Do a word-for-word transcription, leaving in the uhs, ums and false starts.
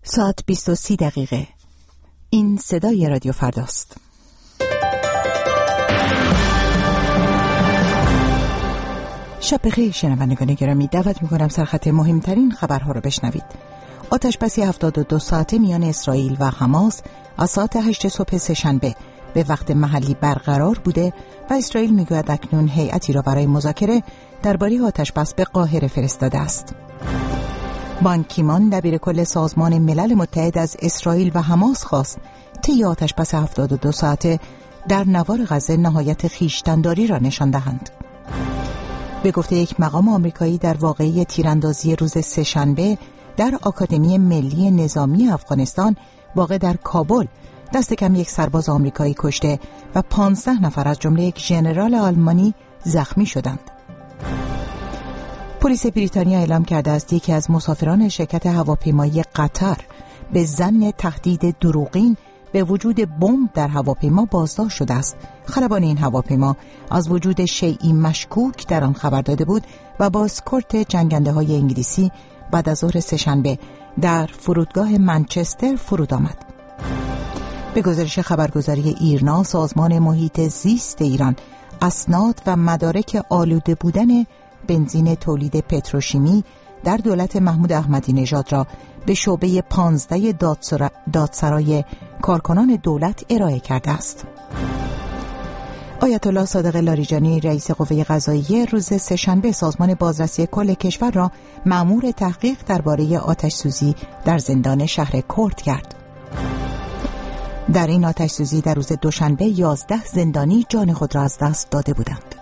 ساعت بیست و سی دقیقه. این صدای رادیو فرداست. شب بخیر شنوندگان گرامی، دعوت می‌کنم سرخط مهمترین خبرها رو بشنوید. آتش‌بسی هفتاد و دو ساعته میان اسرائیل و حماس از ساعت هشت صبح سه‌شنبه به وقت محلی برقرار بوده و اسرائیل میگوید اکنون هیئتی را برای مذاکره درباره آتش‌بس به قاهره فرستاده است. بان کی مون دبیر کل سازمان ملل متحد از اسرائیل و حماس خواست طی آتش‌بس هفتاد و دو ساعته در نوار غزه نهایت خویشتن‌داری را نشان دهند. به گفته یک مقام آمریکایی، در واقعه تیراندازی روز سه‌شنبه در آکادمی ملی نظامی افغانستان واقع در کابل دست کم یک سرباز آمریکایی کشته و پانزده نفر از جمله یک ژنرال آلمانی زخمی شدند. پلیس بریتانیا اعلام کرده است یکی از مسافران شرکت هواپیمایی قطر به ظن تهدید دروغین به وجود بمب در هواپیما بازداشت شده است. خلبان این هواپیما از وجود شیئی مشکوک در آن خبر داده بود و با اسکورت جنگنده‌های انگلیسی بعد از ظهر سه‌شنبه در فرودگاه منچستر فرود آمد. به گزارش خبرگزاری ایرنا، سازمان محیط زیست ایران اسناد و مدارک آلوده بودن بنزین تولید پتروشیمی در دولت محمود احمدی نژاد را به شعبه پانزده دادسرا... دادسرای کارکنان دولت ارائه کرده است. آیت الله صادق لاریجانی رئیس قوه قضاییه روز سه‌شنبه سازمان بازرسی کل کشور را مأمور تحقیق درباره آتش‌سوزی در زندان شهر کرد کرد. در این آتش‌سوزی در روز دوشنبه یازده زندانی جان خود را از دست داده بودند.